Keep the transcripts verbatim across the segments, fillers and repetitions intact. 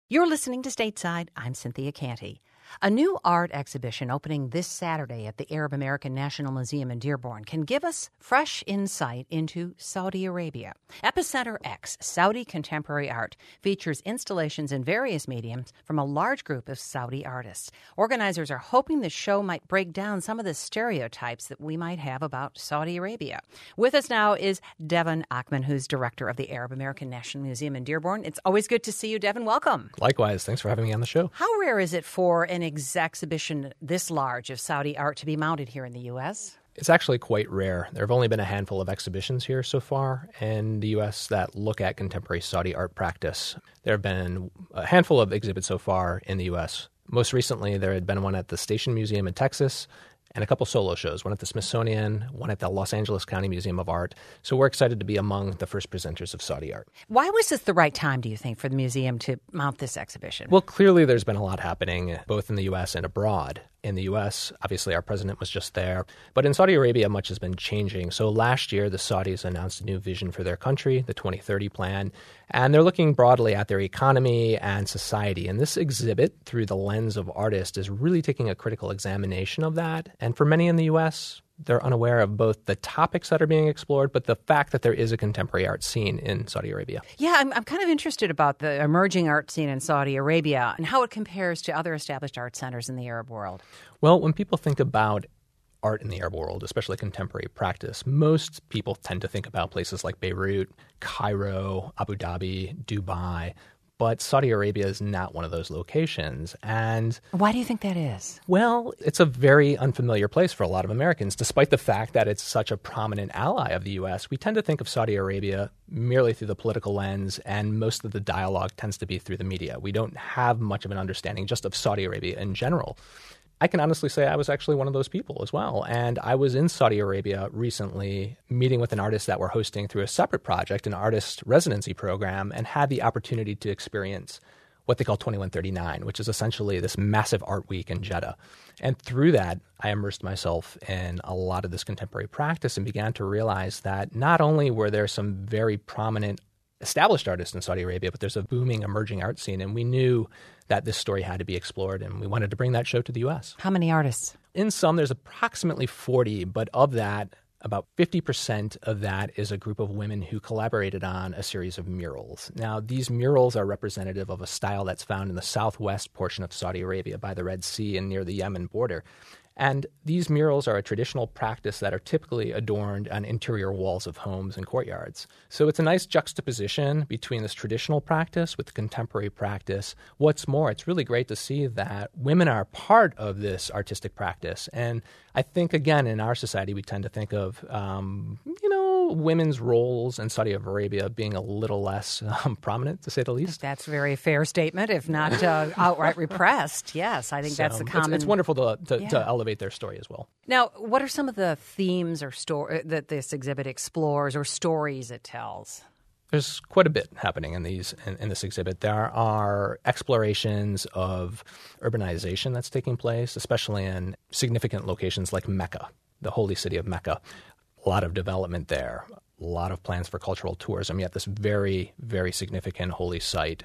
You're listening to Stateside. I'm Cynthia Canty. A new art exhibition opening this Saturday at the Arab American National Museum in Dearborn can give us fresh insight into Saudi Arabia. Epicenter X, Saudi Contemporary Art, features installations in various mediums from a large group of Saudi artists. Organizers are hoping the show might break down some of the stereotypes that we might have about Saudi Arabia. With us now is Devin Achman, who's director of the Arab American National Museum in Dearborn. It's always good to see you, Devin. Welcome. Likewise. Thanks for having me on the show. How rare is it for an ex- exhibition this large of Saudi art to be mounted here in the U S? It's actually quite rare. There have only been a handful of exhibitions here so far in the U S that look at contemporary Saudi art practice. There have been a handful of exhibits so far in the U S. Most recently, there had been one at the Station Museum in Texas, and a couple solo shows, one at the Smithsonian, one at the Los Angeles County Museum of Art. So we're excited to be among the first presenters of Saudi art. Why was this the right time, do you think, for the museum to mount this exhibition? Well, clearly there's been a lot happening both in the U S and abroad. In the U S, obviously, our president was just there. But in Saudi Arabia, much has been changing. So last year, the Saudis announced a new vision for their country, the twenty thirty plan. And they're looking broadly at their economy and society. And this exhibit, through the lens of artists, is really taking a critical examination of that. And for many in the U S, they're unaware of both the topics that are being explored, but the fact that there is a contemporary art scene in Saudi Arabia. Yeah, I'm, I'm kind of interested about the emerging art scene in Saudi Arabia and how it compares to other established art centers in the Arab world. Well, when people think about art in the Arab world, especially contemporary practice, most people tend to think about places like Beirut, Cairo, Abu Dhabi, Dubai. But Saudi Arabia is not one of those locations. And why do you think that is? Well, it's a very unfamiliar place for a lot of Americans. Despite the fact that it's such a prominent ally of the U S, we tend to think of Saudi Arabia merely through the political lens, and most of the dialogue tends to be through the media. We don't have much of an understanding just of Saudi Arabia in general. I can honestly say I was actually one of those people as well. And I was in Saudi Arabia recently meeting with an artist that we're hosting through a separate project, an artist residency program, and had the opportunity to experience what they call twenty-one thirty-nine, which is essentially this massive art week in Jeddah. And through that, I immersed myself in a lot of this contemporary practice and began to realize that not only were there some very prominent established artists in Saudi Arabia, but there's a booming emerging art scene. And we knew that this story had to be explored, and we wanted to bring that show to the U S. How many artists? In sum, there's approximately forty, but of that, about fifty percent of that is a group of women who collaborated on a series of murals. Now, these murals are representative of a style that's found in the southwest portion of Saudi Arabia by the Red Sea and near the Yemen border. And these murals are a traditional practice that are typically adorned on interior walls of homes and courtyards. So it's a nice juxtaposition between this traditional practice with the contemporary practice. What's more, it's really great to see that women are part of this artistic practice. And I think, again, in our society, we tend to think of, um, you know, women's roles in Saudi Arabia being a little less um, prominent, to say the least. That's a very fair statement, if not uh, outright repressed. Yes, I think so that's the common... It's, it's wonderful to, to, yeah. to elevate their story as well. Now, what are some of the themes or sto- that this exhibit explores or stories it tells? There's quite a bit happening in these in, in this exhibit. There are explorations of urbanization that's taking place, especially in significant locations like Mecca, the holy city of Mecca. A lot of development there, a lot of plans for cultural tourism, yet this very, very significant holy site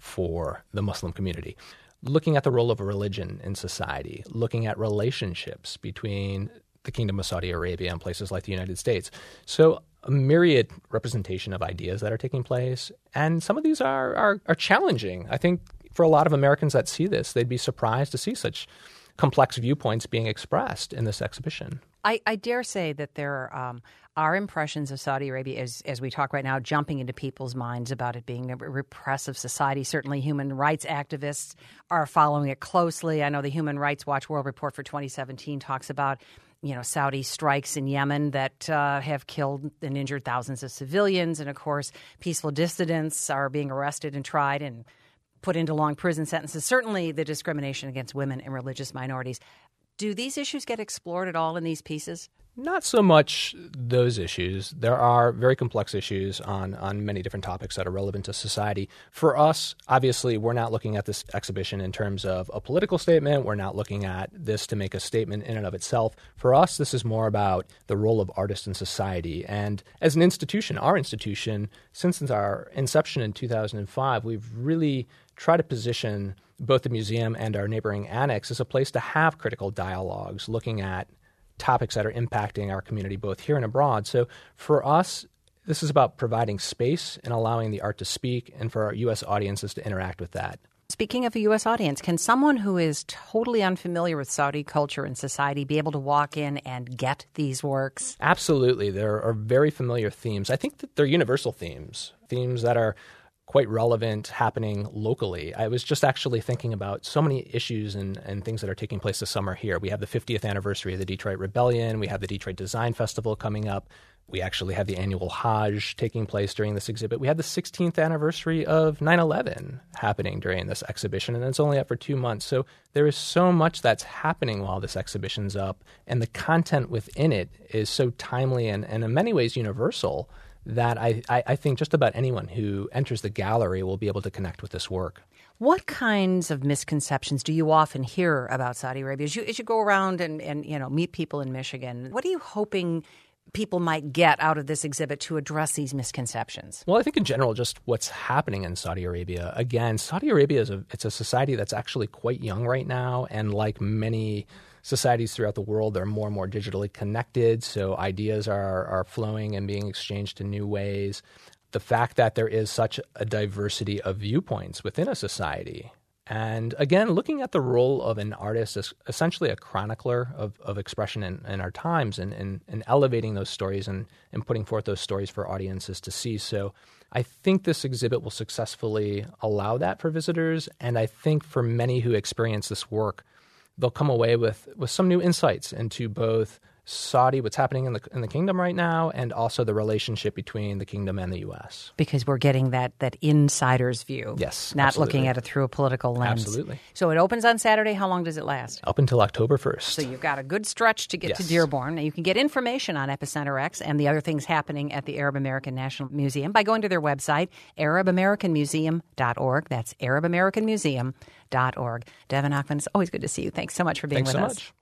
for the Muslim community. Looking at the role of religion in society, looking at relationships between the Kingdom of Saudi Arabia and places like the United States. So a myriad representation of ideas that are taking place. And some of these are, are, are challenging. I think for a lot of Americans that see this, they'd be surprised to see such complex viewpoints being expressed in this exhibition. I, I dare say that there um, are impressions of Saudi Arabia, as, as we talk right now, jumping into people's minds about it being a repressive society. Certainly human rights activists are following it closely. I know the Human Rights Watch World Report for twenty seventeen talks about, you know, Saudi strikes in Yemen that uh, have killed and injured thousands of civilians. And, of course, peaceful dissidents are being arrested and tried and put into long prison sentences. Certainly the discrimination against women and religious minorities. Do these issues get explored at all in these pieces? Not so much those issues. There are very complex issues on, on many different topics that are relevant to society. For us, obviously, we're not looking at this exhibition in terms of a political statement. We're not looking at this to make a statement in and of itself. For us, this is more about the role of artists in society. And as an institution, our institution, since our inception in two thousand five, we've really tried to position both the museum and our neighboring annex as a place to have critical dialogues, looking at topics that are impacting our community both here and abroad. So for us, this is about providing space and allowing the art to speak, and for our U S audiences to interact with that. Speaking of a U S audience, can someone who is totally unfamiliar with Saudi culture and society be able to walk in and get these works? Absolutely. There are very familiar themes. I think that they're universal themes, themes that are quite relevant happening locally. I was just actually thinking about so many issues and, and things that are taking place this summer here. We have the fiftieth anniversary of the Detroit Rebellion. We have the Detroit Design Festival coming up. We actually have the annual Hajj taking place during this exhibit. We have the sixteenth anniversary of nine eleven happening during this exhibition, and it's only up for two months. So there is so much that's happening while this exhibition's up, and the content within it is so timely and, and in many ways universal that I, I, I think just about anyone who enters the gallery will be able to connect with this work. What kinds of misconceptions do you often hear about Saudi Arabia? As you, as you go around and, and you know meet people in Michigan, what are you hoping people might get out of this exhibit to address these misconceptions? Well, I think in general, just what's happening in Saudi Arabia. Again, Saudi Arabia is a it's a society that's actually quite young right now, and like many societies throughout the world, they're more and more digitally connected, so ideas are are flowing and being exchanged in new ways. The fact that there is such a diversity of viewpoints within a society. And again, looking at the role of an artist as essentially a chronicler of, of expression in, in our times and, and, and elevating those stories and, and putting forth those stories for audiences to see. So I think this exhibit will successfully allow that for visitors. And I think for many who experience this work, they'll come away with, with some new insights into both Saudi, what's happening in the in the kingdom right now, and also the relationship between the kingdom and the U S. Because we're getting that that insider's view. Yes, not absolutely. looking at it through a political lens. Absolutely. So it opens on Saturday. How long does it last? Up until October first. So you've got a good stretch to get yes. to Dearborn. You can get information on Epicenter X and the other things happening at the Arab American National Museum by going to their website, arab american museum dot org. That's arab american museum dot org. Devin Ochman, it's always good to see you. Thanks so much for being Thanks with so us. Much.